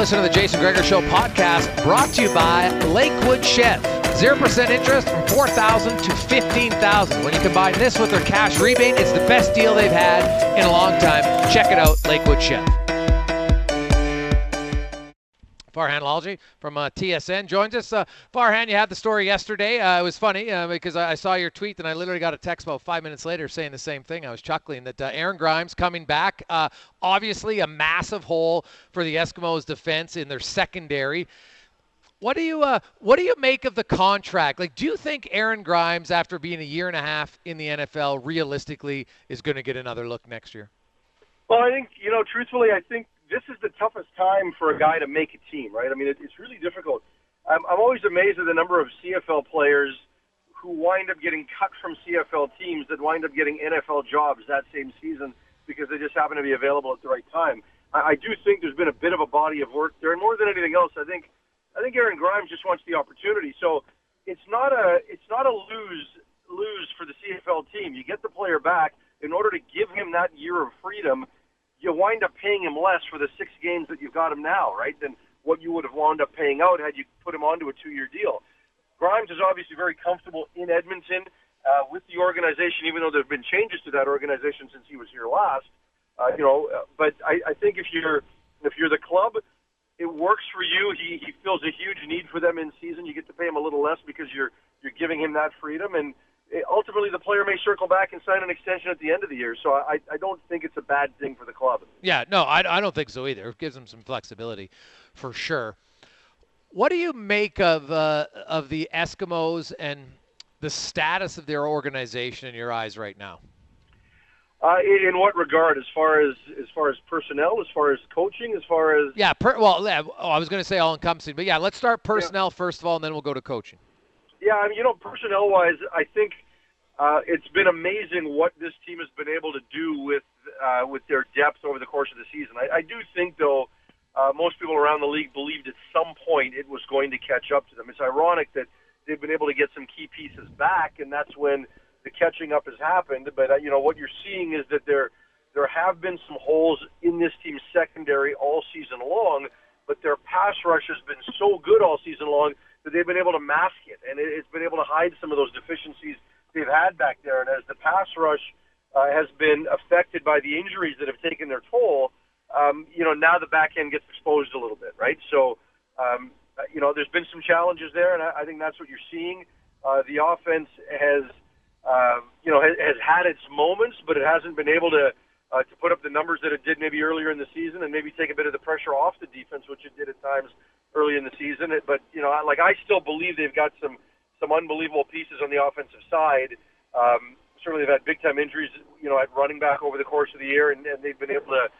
listening to the Jason Gregor Show podcast, brought to you by Lakewood Chev. 0% interest from $4,000 to $15,000. When you combine this with their cash rebate, it's the best deal they've had in a long time. Check it out, Lakewood Chev. Farhan Lalji from TSN joins us. Farhan, you had the story yesterday. It was funny because I saw your tweet and I literally got a text about 5 minutes later saying the same thing. I was chuckling that Aaron Grimes coming back. Obviously a massive hole for the Eskimos' defense in their secondary. What do you make of the contract? Like, do you think Aaron Grimes, after being a year and a half in the NFL, realistically is going to get another look next year? Well, I think, truthfully, I think this is the toughest time for a guy to make a team, right? I mean, it's really difficult. I'm always amazed at the number of CFL players who wind up getting cut from CFL teams that wind up getting NFL jobs that same season because they just happen to be available at the right time. I do think there's been a bit of a body of work there, and more than anything else, I think Aaron Grimes just wants the opportunity. So it's not a lose for the CFL team. You get the player back. In order to give him that year of freedom, you wind up paying him less for the 6 games that you've got him now, right, than what you would have wound up paying out had you put him onto a 2-year deal. Grimes is obviously very comfortable in Edmonton with the organization, even though there have been changes to that organization since he was here last. But I think if you're the club, it works for you. He feels a huge need for them in season. You get to pay him a little less because you're giving him that freedom, and ultimately the player may circle back and sign an extension at the end of the year. So I don't think it's a bad thing for the club. Yeah, no, I don't think so either. It gives them some flexibility for sure. What do you make of the Eskimos and the status of their organization in your eyes right now? In what regard? As far as personnel, as far as coaching, as far as I was going to say all encompassing, but let's start personnel first of all, and then we'll go to coaching. Yeah, I mean, personnel wise, I think it's been amazing what this team has been able to do with their depth over the course of the season. I do think, though, most people around the league believed at some point it was going to catch up to them. It's ironic that they've been able to get some key pieces back, and that's when the catching up has happened. But what you're seeing is that there have been some holes in this team's secondary all season long, but their pass rush has been so good all season long that they've been able to mask it, and it's been able to hide some of those deficiencies they've had back there. And as the pass rush has been affected by the injuries that have taken their toll, now the back end gets exposed a little bit, right? So, there's been some challenges there, and I think that's what you're seeing. The offense has had its moments, but it hasn't been able to put up the numbers that it did maybe earlier in the season, and maybe take a bit of the pressure off the defense, which it did at times early in the season. But I still believe they've got some unbelievable pieces on the offensive side. Certainly, they've had big time injuries, at running back over the course of the year, and they've been able to,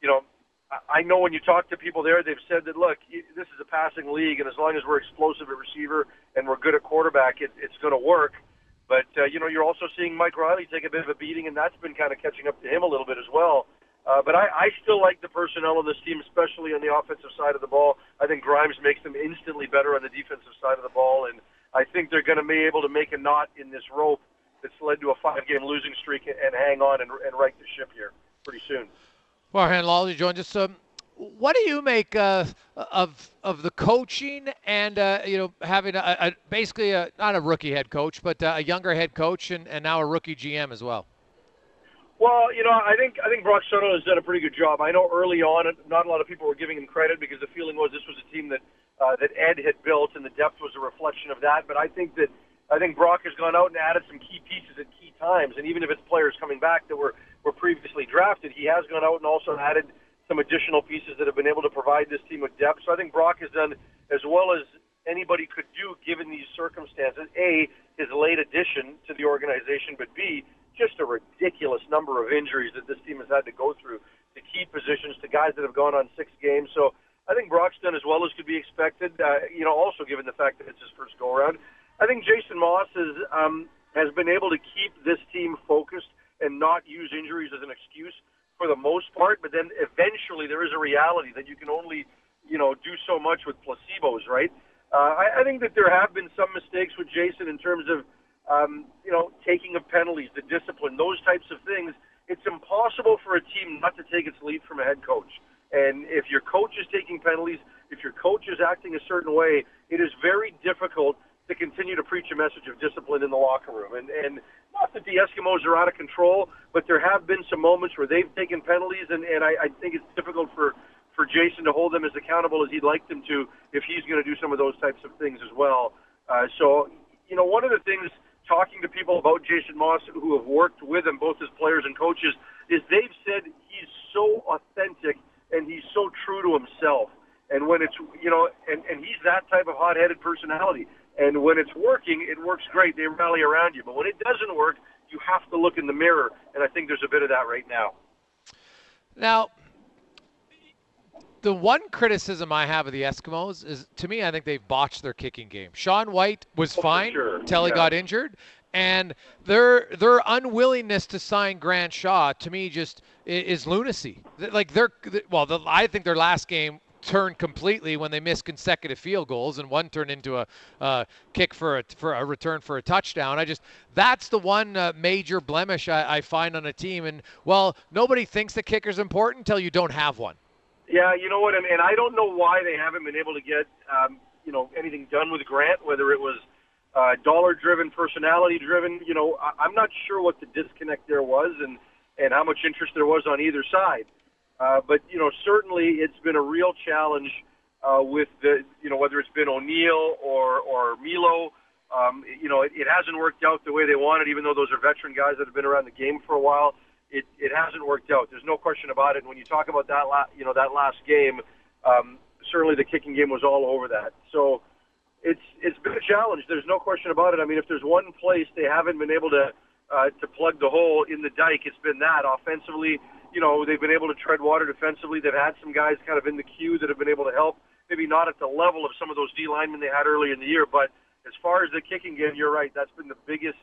I know when you talk to people there, they've said that, look, this is a passing league, and as long as we're explosive at receiver and we're good at quarterback, it's going to work. But, you're also seeing Mike Riley take a bit of a beating, and that's been kind of catching up to him a little bit as well. But I still like the personnel on this team, especially on the offensive side of the ball. I think Grimes makes them instantly better on the defensive side of the ball, and I think they're going to be able to make a knot in this rope that's led to a 5-game losing streak and hang on and right the ship here pretty soon. Farhan Lalji joined us. What do you make of the coaching and having basically not a rookie head coach, but a younger head coach and now a rookie GM as well? Well, I think Brock Soto has done a pretty good job. I know early on, not a lot of people were giving him credit because the feeling was this was a team that Ed had built, and the depth was a reflection of that. But I think Brock has gone out and added some key pieces at key times, and even if it's players coming back that were previously drafted, he has gone out and also added some additional pieces that have been able to provide this team with depth. So I think Brock has done as well as anybody could do given these circumstances. A, his late addition to the organization, but B, just a ridiculous number of injuries that this team has had to go through to key positions, to guys that have gone on 6 games. So I think Brock's done as well as could be expected, also given the fact that it's his first go-around. I think Jason Moss has been able to keep this team focused and not use injuries as an excuse for the most part, but then eventually there is a reality that you can only, do so much with placebos, right? I think that there have been some mistakes with Jason in terms of, taking of penalties, the discipline, those types of things. It's impossible for a team not to take its lead from a head coach. And if your coach is taking penalties, if your coach is acting a certain way, it is very difficult to continue to preach a message of discipline in the locker room. And not that the Eskimos are out of control, but there have been some moments where they've taken penalties, and I think it's difficult for Jason to hold them as accountable as he'd like them to if he's going to do some of those types of things as well. So, one of the things, talking to people about Jason Maas who have worked with him, both as players and coaches, is they've said he's so authentic and he's so true to himself. And when it's, and he's that type of hot-headed personality. And when it's working, it works great. They rally around you. But when it doesn't work, you have to look in the mirror. And I think there's a bit of that right now. Now, the one criticism I have of the Eskimos is, to me, I think they've botched their kicking game. Sean White was fine until he got injured. And their unwillingness to sign Grant Shaw, to me, just is lunacy. I think their last game turned completely when they missed consecutive field goals, and one turned into a kick for a return for a touchdown. That's the one major blemish I find on a team. And, nobody thinks the kicker's important until you don't have one. Yeah, you know what, and I don't know why they haven't been able to get, anything done with Grant, whether it was dollar-driven, personality-driven. I'm not sure what the disconnect there was and how much interest there was on either side. But certainly it's been a real challenge with whether it's been O'Neill or Milo. It hasn't worked out the way they wanted, even though those are veteran guys that have been around the game for a while. It hasn't worked out. There's no question about it. And when you talk about that last game, certainly the kicking game was all over that. So it's been a challenge. There's no question about it. I mean, if there's one place they haven't been able to plug the hole in the dike, it's been that. Offensively, they've been able to tread water. Defensively, they've had some guys kind of in the queue that have been able to help. Maybe not at the level of some of those D linemen they had early in the year, but as far as the kicking game, you're right. That's been the biggest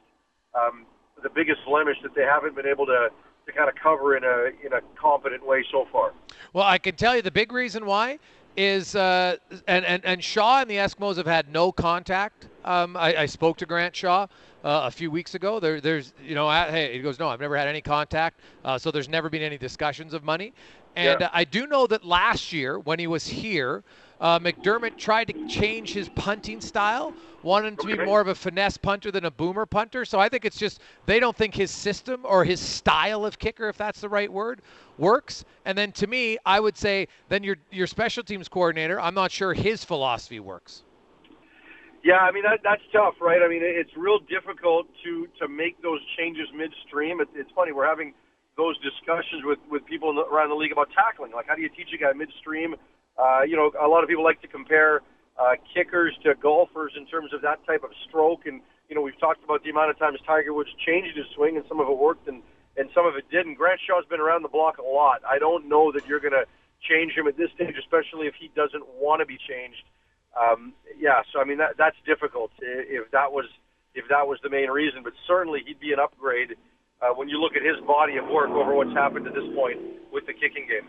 blemish that they haven't been able to kind of cover in a competent way so far. Well, I can tell you the big reason why is and Shaw and the Eskimos have had no contact. I spoke to Grant Shaw a few weeks ago. There's hey, he goes, no, I've never had any contact. So there's never been any discussions of money. And I do know that last year when he was here, McDermott tried to change his punting style, wanted him to be more of a finesse punter than a boomer punter. So I think it's just they don't think his system or his style of kicker, if that's the right word, works. And then to me, I would say then your special teams coordinator, I'm not sure his philosophy works. Yeah, I mean, that's tough, right? I mean, it's real difficult to make those changes midstream. It's funny, we're having those discussions with people around the league about tackling. Like, how do you teach a guy midstream? A lot of people like to compare kickers to golfers in terms of that type of stroke. And, we've talked about the amount of times Tiger Woods changed his swing, and some of it worked and some of it didn't. Grant Shaw's been around the block a lot. I don't know that you're going to change him at this stage, especially if he doesn't want to be changed. So I mean that's difficult if that was the main reason, but certainly he'd be an upgrade when you look at his body of work over what's happened to this point with the kicking game.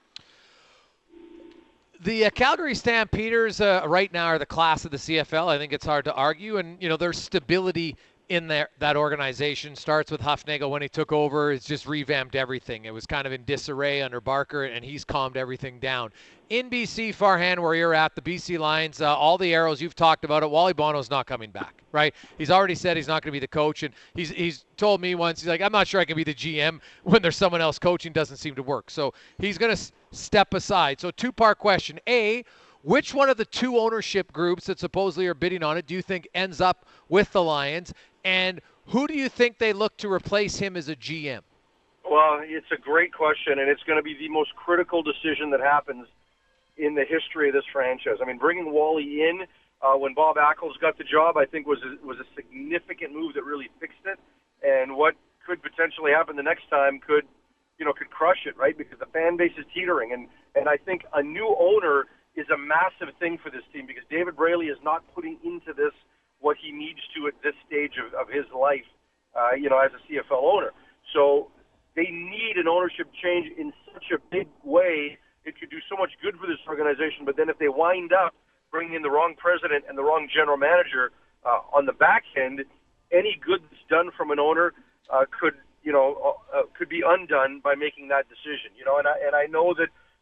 The Calgary Stampeders right now are the class of the CFL. I think it's hard to argue, and their stability in that organization starts with Hufnagel when he took over. It's just revamped everything. It was kind of in disarray under Barker, and he's calmed everything down. In BC, Farhan, where you're at, the BC Lions, all the arrows you've talked about it, Wally Bono's not coming back, right? He's already said he's not going to be the coach, and he's told me once, he's like, I'm not sure I can be the GM when there's someone else coaching, doesn't seem to work. So he's going to step aside. So two-part question. A, which one of the two ownership groups that supposedly are bidding on it do you think ends up with the Lions? And who do you think they look to replace him as a GM? Well, it's a great question, and it's going to be the most critical decision that happens in the history of this franchise. I mean, bringing Wally in when Bob Ackles got the job, I think was a significant move that really fixed it. And what could potentially happen the next time could crush it, right? Because the fan base is teetering, and I think a new owner is a massive thing for this team because David Braley is not putting into this what he needs to at this stage of his life, as a CFL owner. So they need an ownership change in such a big way. It could do so much good for this organization, but then if they wind up bringing in the wrong president and the wrong general manager on the back end, any good that's done from an owner could be undone by making that decision. And I know that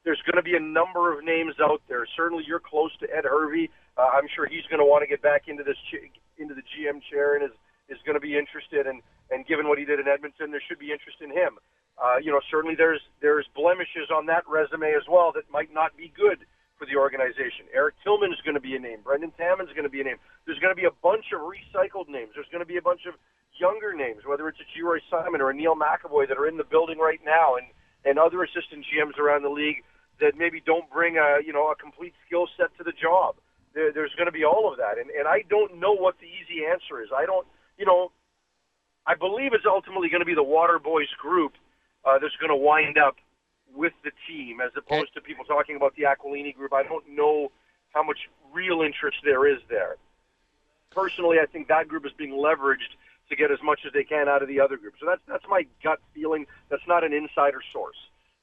there's going to be a number of names out there. Certainly, you're close to Ed Hervey. I'm sure he's going to want to get back into into the GM chair and is going to be interested. And given what he did in Edmonton, there should be interest in him. Certainly there's blemishes on that resume as well that might not be good for the organization. Eric Tillman is going to be a name. Brendan Tammans is going to be a name. There's going to be a bunch of recycled names. There's going to be a bunch of younger names, whether it's a Geroy Simon or a Neil McAvoy that are in the building right now, and other assistant GMs around the league that maybe don't bring a complete skill set to the job. There's going to be all of that, and I don't know what the easy answer is. I believe it's ultimately going to be the Water Boys group that's going to wind up with the team, as opposed to people talking about the Aquilini group. I don't know how much real interest there is there. Personally, I think that group is being leveraged to get as much as they can out of the other group. So that's my gut feeling. That's not an insider source.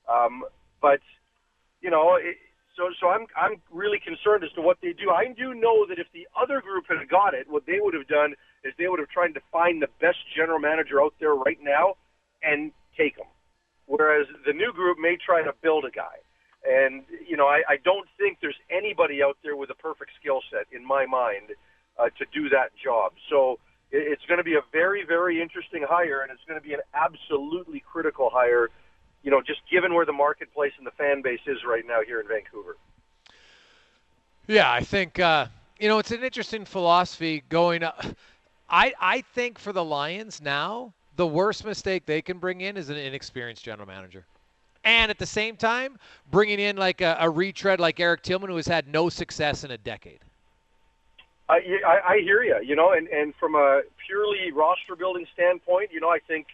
So I'm really concerned as to what they do. I do know that if the other group had got it, what they would have done is they would have tried to find the best general manager out there right now and take him. Whereas the new group may try to build a guy. And, I don't think there's anybody out there with a perfect skill set, in my mind, to do that job. So it's going to be a very, very interesting hire, and it's going to be an absolutely critical hire, just given where the marketplace and the fan base is right now here in Vancouver. Yeah, I think, it's an interesting philosophy going up. I think for the Lions now, the worst mistake they can bring in is an inexperienced general manager. And at the same time, bringing in like a retread like Eric Tillman, who has had no success in a decade. I hear you, and from a purely roster building standpoint, I think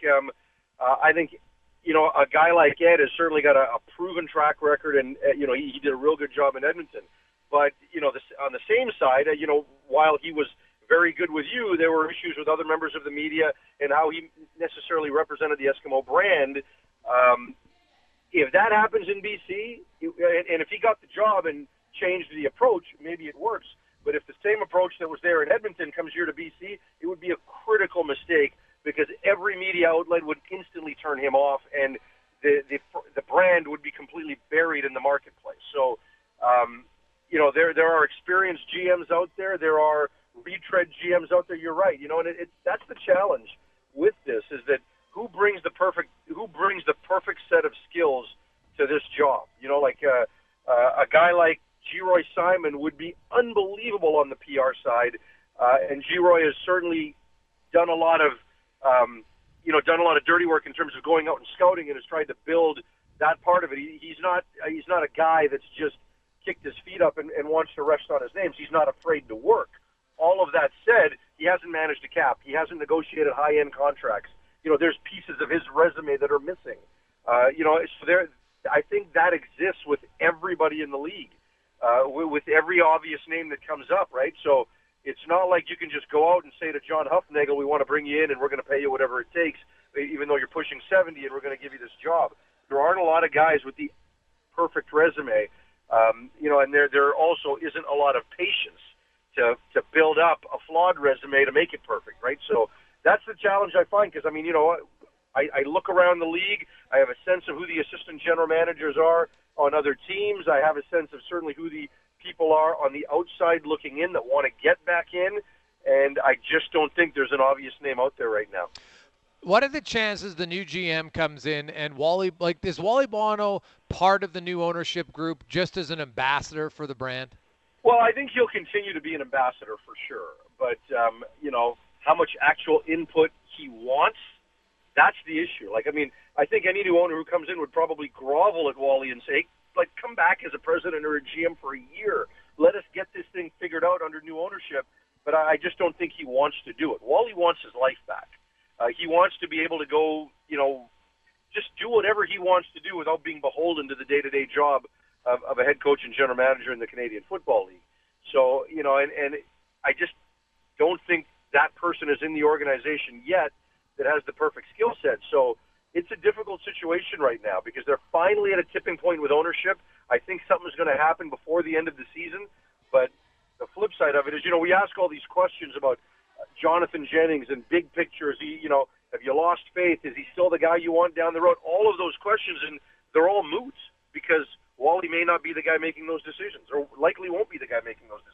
a guy like Ed has certainly got a proven track record, and he did a real good job in Edmonton. But on the same side, while he was very good with you, there were issues with other members of the media and how he necessarily represented the Eskimo brand. If that happens in BC, and if he got the job and changed the approach, maybe it works. But if the same approach that was there in Edmonton comes here to BC, it would be a critical mistake, because every media outlet would instantly turn him off, and the brand would be completely buried in the marketplace. So, there are experienced GMs out there. There are retread GMs out there. You're right. And that's the challenge with this, is that who brings the perfect set of skills to this job. A guy like Geroy Simon would be unbelievable on the PR side, and Geroy has certainly done a lot of dirty work in terms of going out and scouting, and has tried to build that part of it. He's not a guy that's just kicked his feet up and wants to rest on his names. He's not afraid to work. All of that said, he hasn't managed a cap. He hasn't negotiated high-end contracts. There's pieces of his resume that are missing. So I think that exists with everybody in the league, with every obvious name that comes up, right? So it's not like you can just go out and say to John Huffnagel, we want to bring you in and we're going to pay you whatever it takes, even though you're pushing 70 and we're going to give you this job. There aren't a lot of guys with the perfect resume, and there also isn't a lot of patience to build up a flawed resume to make it perfect, right? So that's the challenge I find, because, I look around the league. I have a sense of who the assistant general managers are on other teams. I have a sense of certainly who the people are on the outside looking in that want to get back in, and I just don't think there's an obvious name out there right now. What are the chances the new GM comes in and is Wally Buono part of the new ownership group just as an ambassador for the brand? Well, I think he'll continue to be an ambassador for sure, but how much actual input he wants, that's the issue. I think any new owner who comes in would probably grovel at Wally and say, come back as a president or a GM for a year. Let us get this thing figured out under new ownership. But I just don't think he wants to do it. Wally wants his life back. He wants to be able to go, just do whatever he wants to do without being beholden to the day-to-day job of a head coach and general manager in the Canadian Football League. So, and I just don't think that person is in the organization yet that has the perfect skill set. So it's a difficult situation right now because they're finally at a tipping point with ownership. I think something's going to happen before the end of the season. But the flip side of it is, we ask all these questions about Jonathan Jennings and big picture. Is he, have you lost faith? Is he still the guy you want down the road? All of those questions, and they're all moot because Wally may not be the guy making those decisions, or likely won't be the guy making those decisions.